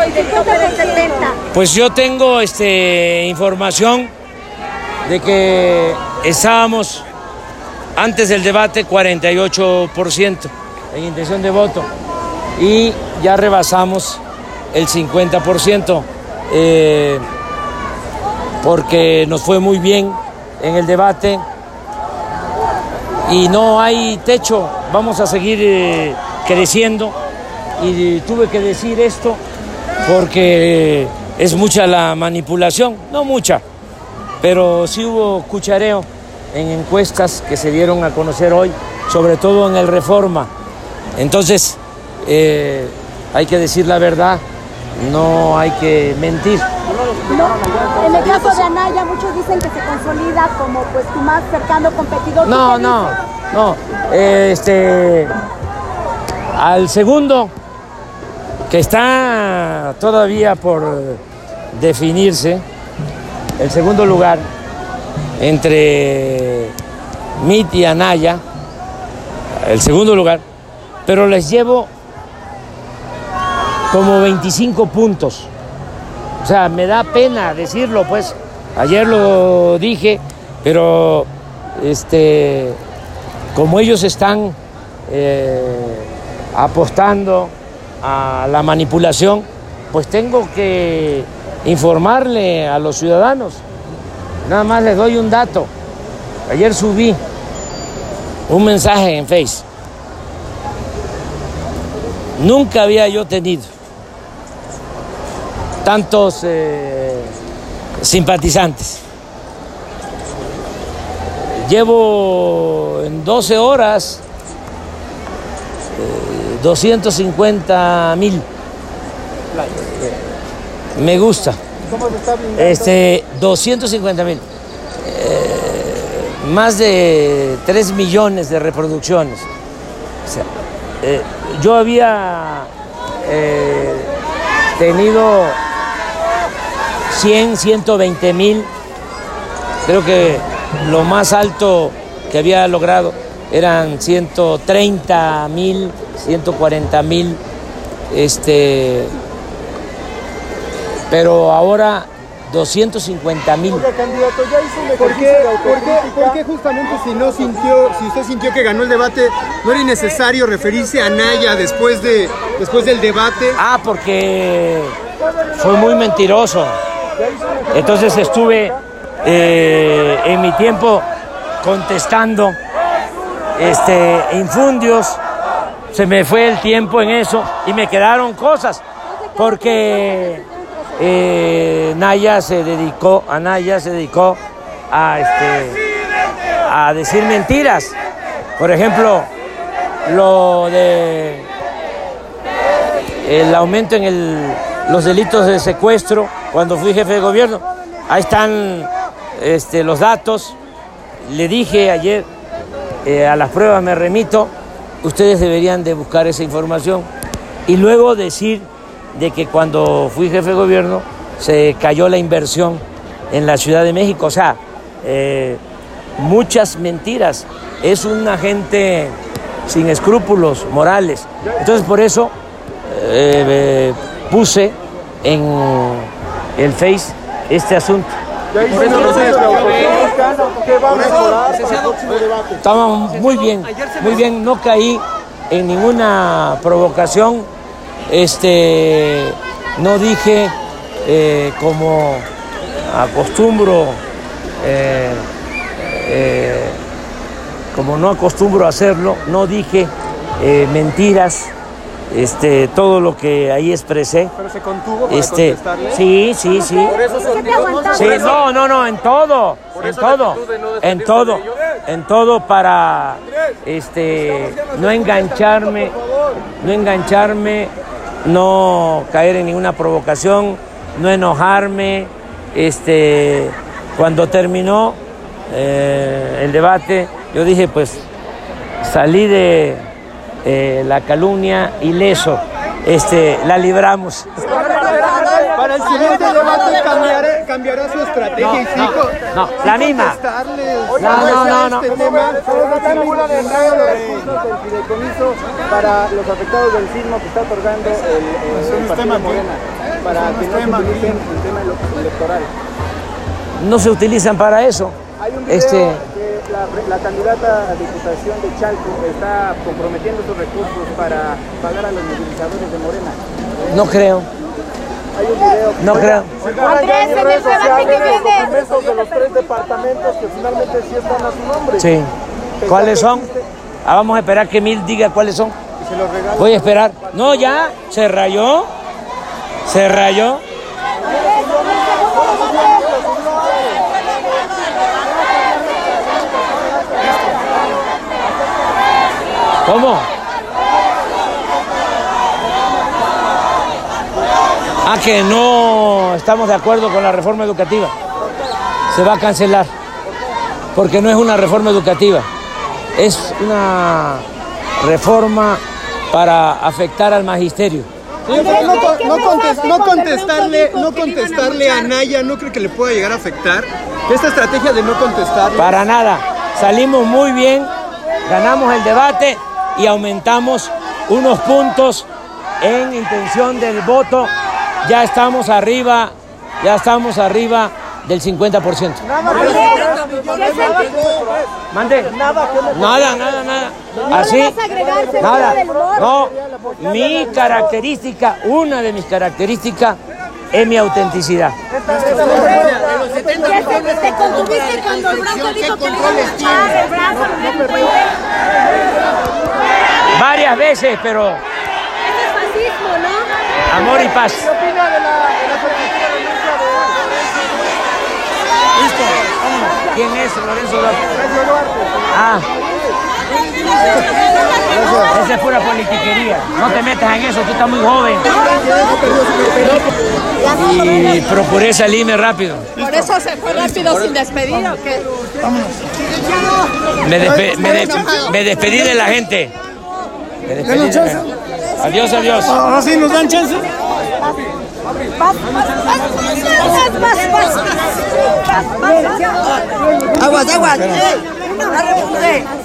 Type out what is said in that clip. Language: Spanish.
del 50 del 70. Pues yo tengo información de que estábamos antes del debate 48% en intención de voto y ya rebasamos el 50%, porque nos fue muy bien en el debate y no hay techo, vamos a seguir creciendo. Y tuve que decir esto porque es mucha la manipulación, no mucha, pero sí hubo cuchareo en encuestas que se dieron a conocer hoy, sobre todo en el Reforma. Entonces, hay que decir la verdad, no hay que mentir. No, en el caso de Anaya, muchos dicen que se consolida como pues tu más cercano competidor. No. Al segundo, que está todavía por definirse, el segundo lugar entre Mitt y Anaya, el segundo lugar, pero les llevo como 25 puntos. O sea, me da pena decirlo, pues, ayer lo dije, pero como ellos están apostando a la manipulación, pues tengo que informarle a los ciudadanos. Nada más les doy un dato. Ayer subí un mensaje en Face. Nunca había yo tenido tantos simpatizantes. Llevo en 12 horas 250,000 me gusta. ¿Cómo se está blindando? 250,000, más de 3 millones de reproducciones. O sea, yo había tenido 120,000, creo que lo más alto que había logrado eran 130,000, 140,000, pero ahora 250,000. Oiga, candidato, ya hizo un ejercicio de autocrítica. ¿Por qué justamente si usted sintió que ganó el debate, no era innecesario referirse a Anaya después del debate? Porque fue muy mentiroso. Entonces estuve en mi tiempo contestando infundios, se me fue el tiempo en eso y me quedaron cosas, porque Anaya se dedicó a decir mentiras. Por ejemplo, lo de el aumento en los delitos de secuestro cuando fui jefe de gobierno. Ahí están los datos. Le dije ayer, a las pruebas me remito, ustedes deberían de buscar esa información. Y luego decir de que cuando fui jefe de gobierno se cayó la inversión en la Ciudad de México. O sea, muchas mentiras. Es una gente sin escrúpulos morales. Entonces, por eso puse en el Face este asunto. Por eso no se ¿qué va a mejorar para el próximo debate? Estábamos muy bien, no caí en ninguna provocación, no dije como acostumbro, como no acostumbro a hacerlo, no dije mentiras. Todo lo que ahí expresé. ¿Pero se contuvo para contestarle? Sí. ¿Por eso se Sí, no, en todo, en todo para no engancharme, no caer en ninguna provocación, no enojarme. Cuando terminó el debate, yo dije, pues salí de la calumnia ileso, la libramos. Para el siguiente debate cambiará su estrategia. No, la misma. No. Figura de enredo de recursos del fideicomiso para los afectados del sismo que está otorgando el Partido Morena. para que no se utilicen en tema electoral. No se utilizan para eso. Hay un video que la candidata a Diputación de Chalco está comprometiendo sus recursos para pagar a los movilizadores de Morena. No creo. Hay un video. No creo. Andrés, en el debate que viene. Documentos de los 3 departamentos que finalmente sí están a su nombre. Sí. ¿Cuáles son? Vamos a esperar que Mil diga cuáles son. Se los regala. Voy a esperar. No, ya. Se rayó. Se rayó. ¿Cómo? Que no estamos de acuerdo con la reforma educativa. Se va a cancelar. Porque no es una reforma educativa. Es una reforma para afectar al magisterio. Sí, pero no contestarle a Anaya, ¿no cree que le pueda llegar a afectar? Esta estrategia de no contestarle. Para nada. Salimos muy bien, ganamos el debate y aumentamos unos puntos en intención del voto. Ya estamos arriba del 50%. Mande. Nada. Así. Nada. No. Mi característica, una de mis características, es mi autenticidad. ¿Te contuviste cuando el Brazo dijo que le iban a echar el brazo? Varias veces, pero. Eso es fascismo, ¿no? Amor y paz. ¿Qué opina de la solicitud de renuncia de Listo. ¿Quién es Lorenzo Duarte? Esa es pura politiquería. No te metas en eso, tú estás muy joven. Y procuré salirme rápido. ¿Por eso se fue rápido sin despedir o qué? Me despedí de la gente. Adiós. Ahora sí nos dan chance. Aguas.